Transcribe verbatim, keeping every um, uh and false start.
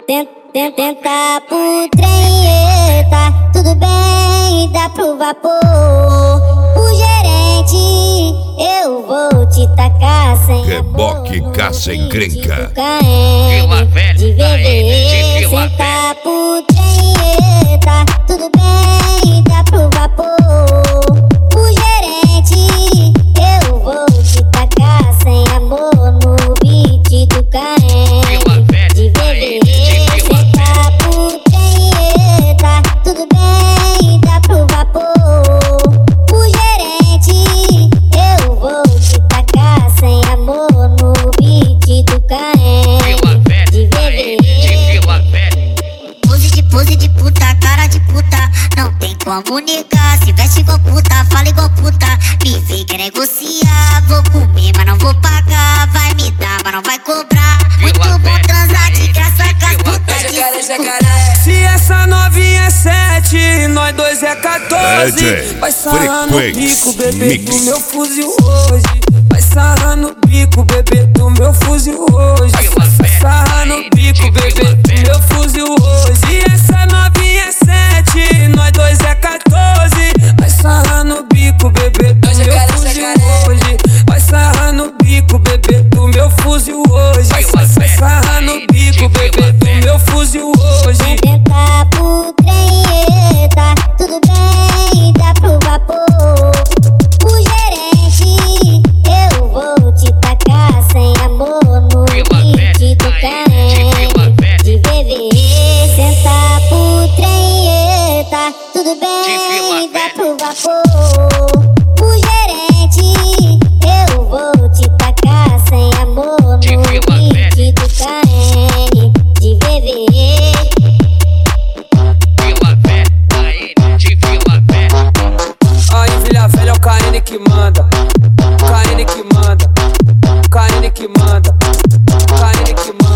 Tenta pro trem, tá tudo bem, dá pro vapor. O gerente, eu vou te tacar sem Reboque, caça encrenca. Vila Velha, de bebê, senta pro trem, tá tudo bem, dá pro vapor. O gerente, eu vou te tacar sem amor no beat do Caen. De bebê, senta pro trem, tá tudo bem, dá pro vapor. O gerente, eu vou te tacar sem amor no beat do Caen. De bebê, pose de pose de puta, cara de puta, não tem como negar. Se veste igual puta, fala igual puta, me vem quer negociar. Vou comer, mas não vou pagar. Vai me dar, mas não vai cobrar. Muito bom transar de graça com as putas de cinco. Se essa novinha é sete, nós dois é quatorze. Vai sarrar no bico, bebê, do meu fuzil hoje. Vai sarrar no bico, bebê, do meu fuzil hoje. Vai sarrar no bico, bebê, do meu fuzil hoje. E essa novinha é sete, nós dois é quatorze. Vai sarrar no bico, bebê, do meu fuzil hoje. Vai sarrar no bico, bebê, do meu fuzil hoje. Vai sarrar no bico, bebê, do meu fuzil hoje. tenta pro trem, tá tudo bem, dá pro vapor. O gerente, eu vou te tacar sem amor no beat do Caen. De bebê, senta pro trem, tá tudo bem, dá pro vapor. O gerente, eu vou te tacar sem amor no beat do Caen. De bebê. Aí, Vila Velha, é o Caen que manda. Caen que manda. Caen que manda. Caen que manda.